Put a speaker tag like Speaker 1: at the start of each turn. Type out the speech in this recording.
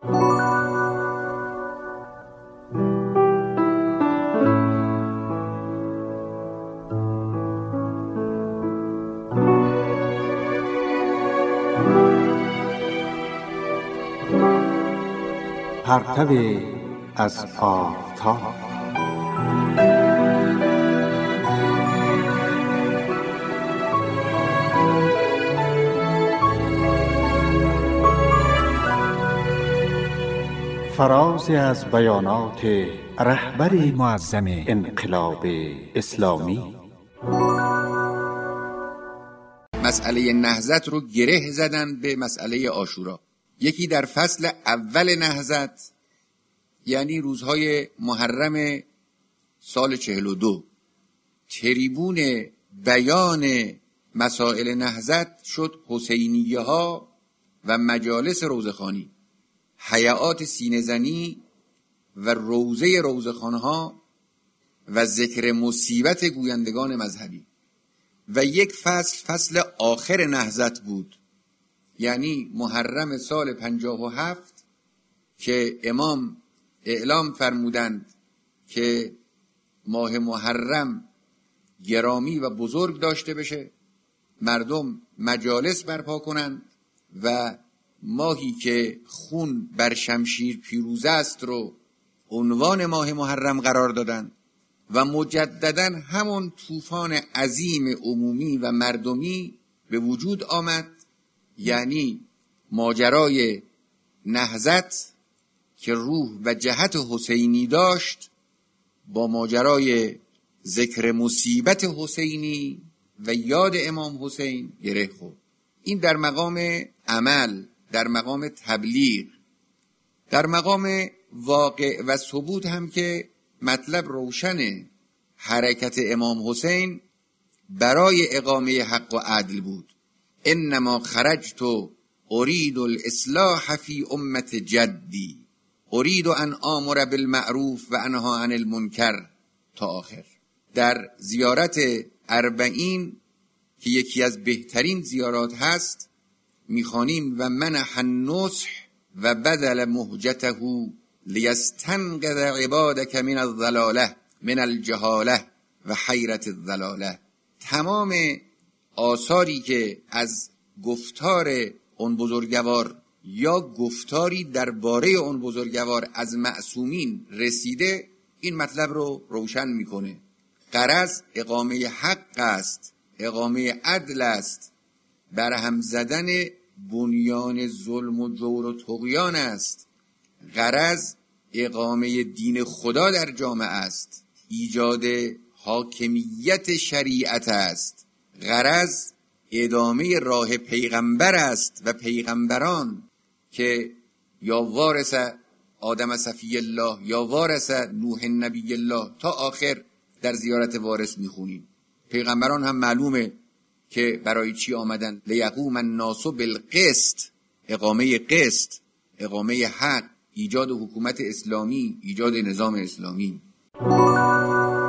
Speaker 1: پرتو از آفتاب. فرازی از بیانات رهبر معظم انقلاب اسلامی.
Speaker 2: مسئله نهضت رو گره زدن به مسئله عاشورا. یکی در فصل اول نهضت، یعنی روزهای محرم سال 42، تریبون بیان مسائل نهضت شد حسینیه ها و مجالس روزخوانی، هیئات سینه‌زنی و روزه روزخوانها و ذکر مصیبت گویندگان مذهبی. و یک فصل آخر نهضت بود، یعنی محرم سال 57 که امام اعلام فرمودند که ماه محرم گرامی و بزرگ داشته بشه، مردم مجالس برپا کنند و ماهی که خون بر شمشیر پیروزه است رو عنوان ماه محرم قرار دادند و مجددا همون طوفان عظیم عمومی و مردمی به وجود آمد، یعنی ماجرای نهضت که روح و جهت حسینی داشت با ماجرای ذکر مصیبت حسینی و یاد امام حسین گره خورد. این در مقام عمل، در مقام تبلیغ، در مقام واقع و ثبوت هم که مطلب روشنه. حرکت امام حسین برای اقامه حق و عدل بود. انما خرجت اريد الاصلاح فی امت جدی اريد ان آمر بالمعروف و انها عن المنکر تا آخر. در زیارت 40 که یکی از بهترین زیارات هست میخوانیم و منح النصح و بدل مهجته لیستنقذ عبادک من الضلاله من الجهاله و حیرت الضلاله. تمام آثاری که از گفتار اون بزرگوار یا گفتاری درباره اون بزرگوار از معصومین رسیده این مطلب رو روشن میکنه. غرض اقامه حق است، اقامه عدل است، برهم زدن بنیان ظلم و جور و طغیان است. غرض اقامه دین خدا در جامعه است، ایجاد حاکمیت شریعت است. غرض ادامه راه پیغمبر است و پیغمبران که یا وارث آدم صفی الله یا وارث نوح نبی الله تا آخر در زیارت وارث میخونیم. پیغمبران هم معلومه که برای چی آمدن. لیقوم الناس بالقسط، اقامه قسط، اقامه حق، ایجاد حکومت اسلامی، ایجاد نظام اسلامی.